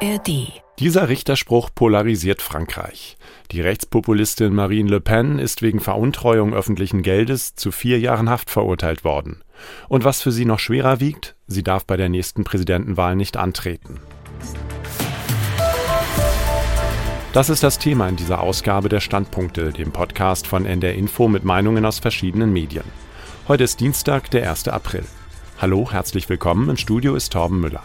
ARD. Dieser Richterspruch polarisiert Frankreich. Die Rechtspopulistin Marine Le Pen ist wegen Veruntreuung öffentlichen Geldes zu 4 Jahren Haft verurteilt worden. Und was für sie noch schwerer wiegt, sie darf bei der nächsten Präsidentenwahl nicht antreten. Das ist das Thema in dieser Ausgabe der Standpunkte, dem Podcast von NDR Info mit Meinungen aus verschiedenen Medien. Heute ist Dienstag, der 1. April. Hallo, herzlich willkommen, im Studio ist Torben Müller.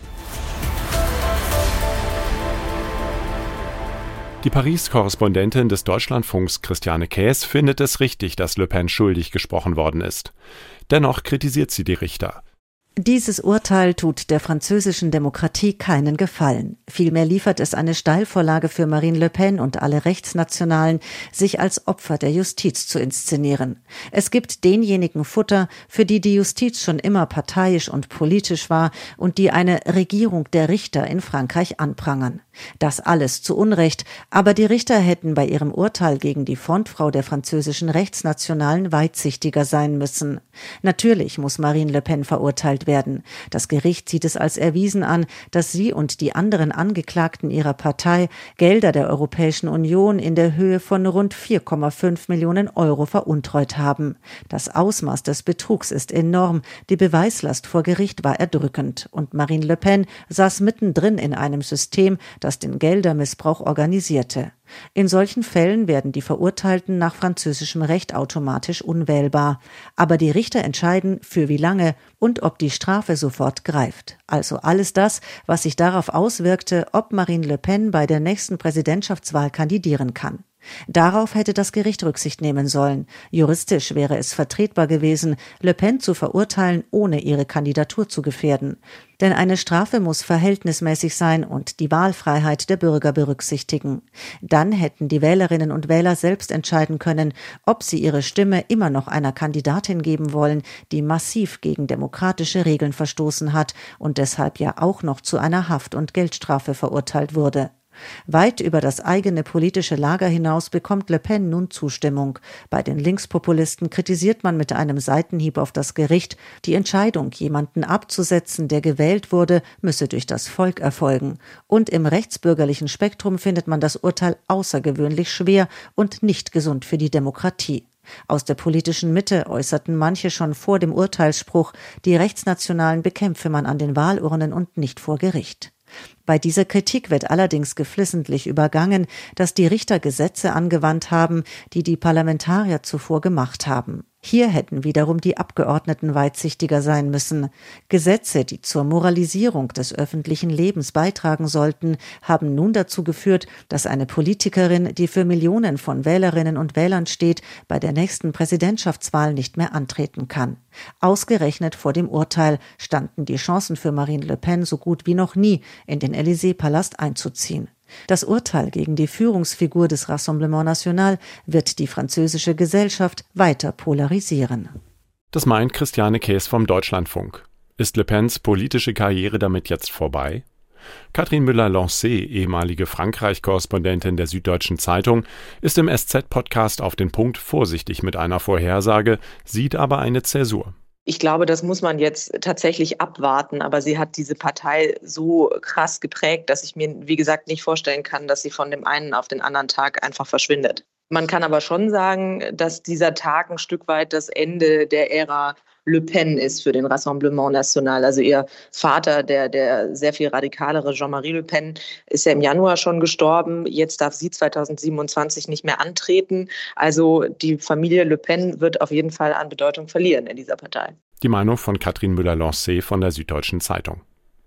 Die Paris-Korrespondentin des Deutschlandfunks Christiane Käs findet es richtig, dass Le Pen schuldig gesprochen worden ist. Dennoch kritisiert sie die Richter. Dieses Urteil tut der französischen Demokratie keinen Gefallen. Vielmehr liefert es eine Steilvorlage für Marine Le Pen und alle Rechtsnationalen, sich als Opfer der Justiz zu inszenieren. Es gibt denjenigen Futter, für die die Justiz schon immer parteiisch und politisch war und die eine Regierung der Richter in Frankreich anprangern. Das alles zu Unrecht, aber die Richter hätten bei ihrem Urteil gegen die Frontfrau der französischen Rechtsnationalen weitsichtiger sein müssen. Natürlich muss Marine Le Pen verurteilt werden. Das Gericht sieht es als erwiesen an, dass sie und die anderen Angeklagten ihrer Partei Gelder der Europäischen Union in der Höhe von rund 4,5 Millionen Euro veruntreut haben. Das Ausmaß des Betrugs ist enorm, die Beweislast vor Gericht war erdrückend und Marine Le Pen saß mittendrin in einem System, das den Geldermissbrauch organisierte. In solchen Fällen werden die Verurteilten nach französischem Recht automatisch unwählbar. Aber die Richter entscheiden, für wie lange und ob die Strafe sofort greift. Also alles das, was sich darauf auswirkte, ob Marine Le Pen bei der nächsten Präsidentschaftswahl kandidieren kann. Darauf hätte das Gericht Rücksicht nehmen sollen. Juristisch wäre es vertretbar gewesen, Le Pen zu verurteilen, ohne ihre Kandidatur zu gefährden. Denn eine Strafe muss verhältnismäßig sein und die Wahlfreiheit der Bürger berücksichtigen. Dann hätten die Wählerinnen und Wähler selbst entscheiden können, ob sie ihre Stimme immer noch einer Kandidatin geben wollen, die massiv gegen demokratische Regeln verstoßen hat und deshalb ja auch noch zu einer Haft- und Geldstrafe verurteilt wurde. Weit über das eigene politische Lager hinaus bekommt Le Pen nun Zustimmung. Bei den Linkspopulisten kritisiert man mit einem Seitenhieb auf das Gericht, die Entscheidung, jemanden abzusetzen, der gewählt wurde, müsse durch das Volk erfolgen. Und im rechtsbürgerlichen Spektrum findet man das Urteil außergewöhnlich schwer und nicht gesund für die Demokratie. Aus der politischen Mitte äußerten manche schon vor dem Urteilsspruch, die Rechtsnationalen bekämpfe man an den Wahlurnen und nicht vor Gericht. Bei dieser Kritik wird allerdings geflissentlich übergangen, dass die Richter Gesetze angewandt haben, die die Parlamentarier zuvor gemacht haben. Hier hätten wiederum die Abgeordneten weitsichtiger sein müssen. Gesetze, die zur Moralisierung des öffentlichen Lebens beitragen sollten, haben nun dazu geführt, dass eine Politikerin, die für Millionen von Wählerinnen und Wählern steht, bei der nächsten Präsidentschaftswahl nicht mehr antreten kann. Ausgerechnet vor dem Urteil standen die Chancen für Marine Le Pen so gut wie noch nie, in den Élysée-Palast einzuziehen. Das Urteil gegen die Führungsfigur des Rassemblement National wird die französische Gesellschaft weiter polarisieren. Das meint Christiane Käs vom Deutschlandfunk. Ist Le Pens politische Karriere damit jetzt vorbei? Catherine Müller-Lancey, ehemalige Frankreich-Korrespondentin der Süddeutschen Zeitung, ist im SZ-Podcast auf den Punkt vorsichtig mit einer Vorhersage, sieht aber eine Zäsur. Ich glaube, das muss man jetzt tatsächlich abwarten, aber sie hat diese Partei so krass geprägt, dass ich mir, wie gesagt, nicht vorstellen kann, dass sie von dem einen auf den anderen Tag einfach verschwindet. Man kann aber schon sagen, dass dieser Tag ein Stück weit das Ende der Ära Le Pen ist für den Rassemblement National. Also ihr Vater, der sehr viel radikalere Jean-Marie Le Pen, ist ja im Januar schon gestorben. Jetzt darf sie 2027 nicht mehr antreten. Also die Familie Le Pen wird auf jeden Fall an Bedeutung verlieren in dieser Partei. Die Meinung von Catherine Müller-Lancey von der Süddeutschen Zeitung.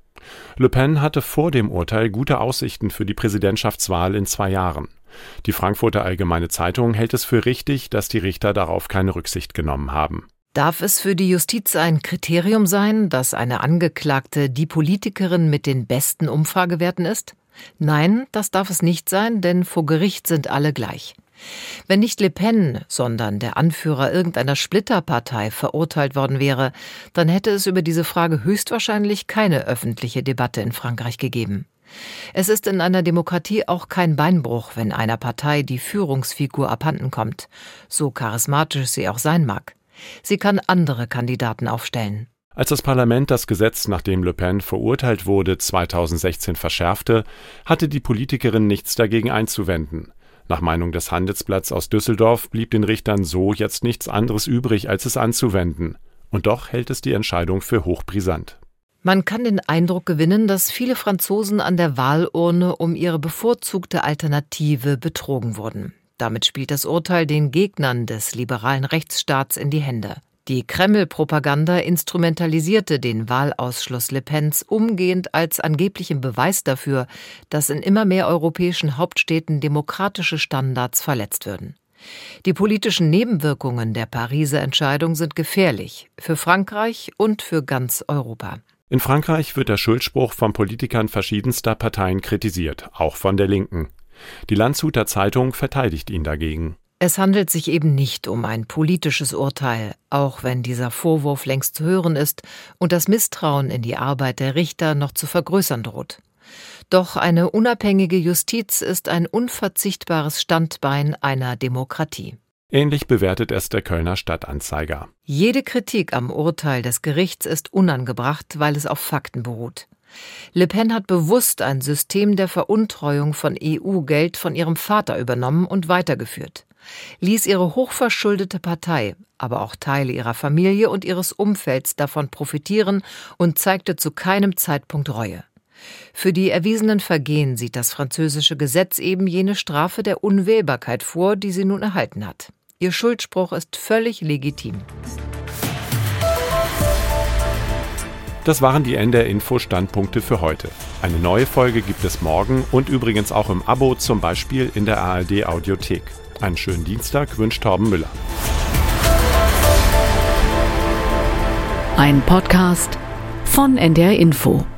Le Pen hatte vor dem Urteil gute Aussichten für die Präsidentschaftswahl in 2 Jahren. Die Frankfurter Allgemeine Zeitung hält es für richtig, dass die Richter darauf keine Rücksicht genommen haben. Darf es für die Justiz ein Kriterium sein, dass eine Angeklagte die Politikerin mit den besten Umfragewerten ist? Nein, das darf es nicht sein, denn vor Gericht sind alle gleich. Wenn nicht Le Pen, sondern der Anführer irgendeiner Splitterpartei verurteilt worden wäre, dann hätte es über diese Frage höchstwahrscheinlich keine öffentliche Debatte in Frankreich gegeben. Es ist in einer Demokratie auch kein Beinbruch, wenn einer Partei die Führungsfigur abhanden kommt, so charismatisch sie auch sein mag. Sie kann andere Kandidaten aufstellen. Als das Parlament das Gesetz, nach dem Le Pen verurteilt wurde, 2016 verschärfte, hatte die Politikerin nichts dagegen einzuwenden. Nach Meinung des Handelsblatts aus Düsseldorf blieb den Richtern so jetzt nichts anderes übrig, als es anzuwenden. Und doch hält es die Entscheidung für hochbrisant. Man kann den Eindruck gewinnen, dass viele Franzosen an der Wahlurne um ihre bevorzugte Alternative betrogen wurden. Damit spielt das Urteil den Gegnern des liberalen Rechtsstaats in die Hände. Die Kreml-Propaganda instrumentalisierte den Wahlausschluss Le Pens umgehend als angeblichen Beweis dafür, dass in immer mehr europäischen Hauptstädten demokratische Standards verletzt würden. Die politischen Nebenwirkungen der Pariser Entscheidung sind gefährlich für Frankreich und für ganz Europa. In Frankreich wird der Schuldspruch von Politikern verschiedenster Parteien kritisiert, auch von der Linken. Die Landshuter Zeitung verteidigt ihn dagegen. Es handelt sich eben nicht um ein politisches Urteil, auch wenn dieser Vorwurf längst zu hören ist und das Misstrauen in die Arbeit der Richter noch zu vergrößern droht. Doch eine unabhängige Justiz ist ein unverzichtbares Standbein einer Demokratie. Ähnlich bewertet es der Kölner Stadtanzeiger. Jede Kritik am Urteil des Gerichts ist unangebracht, weil es auf Fakten beruht. Le Pen hat bewusst ein System der Veruntreuung von EU-Geld von ihrem Vater übernommen und weitergeführt, ließ ihre hochverschuldete Partei, aber auch Teile ihrer Familie und ihres Umfelds davon profitieren und zeigte zu keinem Zeitpunkt Reue. Für die erwiesenen Vergehen sieht das französische Gesetz eben jene Strafe der Unwählbarkeit vor, die sie nun erhalten hat. Ihr Schuldspruch ist völlig legitim. Das waren die NDR-Info-Standpunkte für heute. Eine neue Folge gibt es morgen und übrigens auch im Abo, zum Beispiel in der ARD-Audiothek. Einen schönen Dienstag wünscht Torben Müller. Ein Podcast von NDR Info.